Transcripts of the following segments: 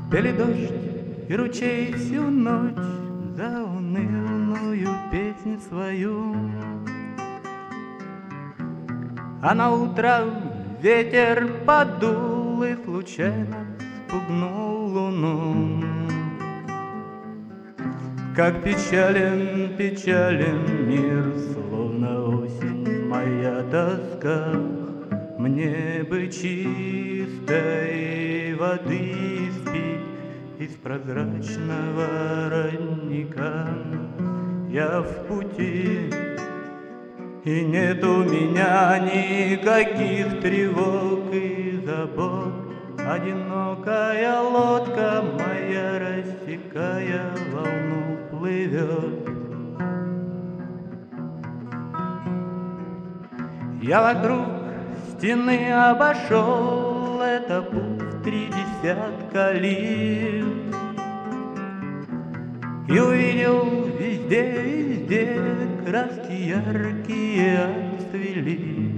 Пели дождь и ручей всю ночь заунывную песнь свою. А на утро ветер подул и случайно спугнул луну. Как печален, печален мир, словно осень моя тоска. Мне бы чистой воды спить из прозрачного родника. Я в пути, и нет у меня никаких тревог и забот. Одинокая лодка моя, рассекая волну, плывет. Я вокруг стены обошел, это путь 30 лиг, и увидел везде, везде краски яркие отцвели.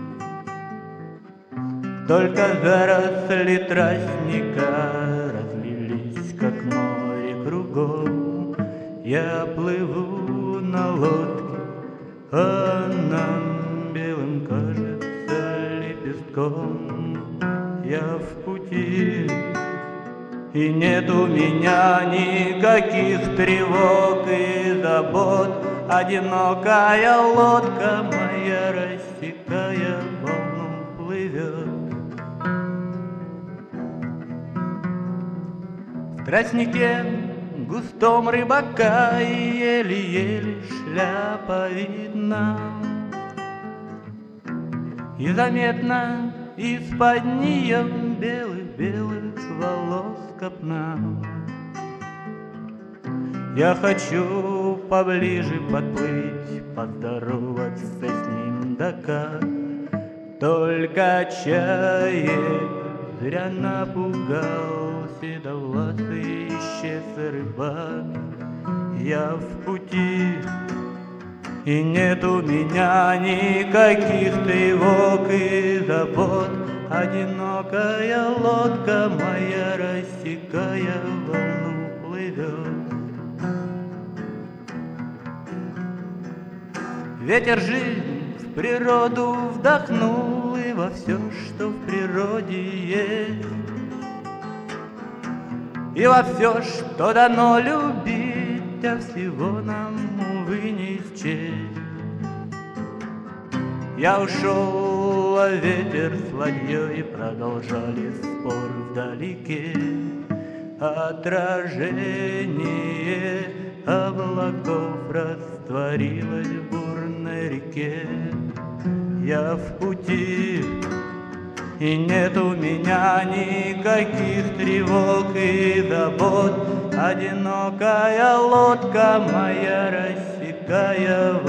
Только заросли тростника разлились, как море кругом. Я плыву на лодке, а нам белым кажется лепестком. Я в пути, и нет у меня никаких тревог и забот. Одинокая лодка моя, рассекая волну, плывет. В тростнике густом рыбака еле-еле шляпа видна, и заметно из-под нее белых-белых волос копна. Я хочу поближе подплыть, поздороваться с ним дока. Только чаек зря напугал седовласый исчез рыбак. Я в пути, и нет у меня никаких тревог и забот. Одинокая лодка моя, рассекая волну, плывет. Ветер жизнь в природу вдохнул, и во все, что в природе есть, и во все, что дано любить, а всего нам, увы, не счесть. Я ушел, а ветер с ладьей продолжали спор вдалеке. Отражение облаков растворилось в бурной реке. Я в пути, и нет у меня никаких тревог и забот. Одинокая лодка моя, рассекая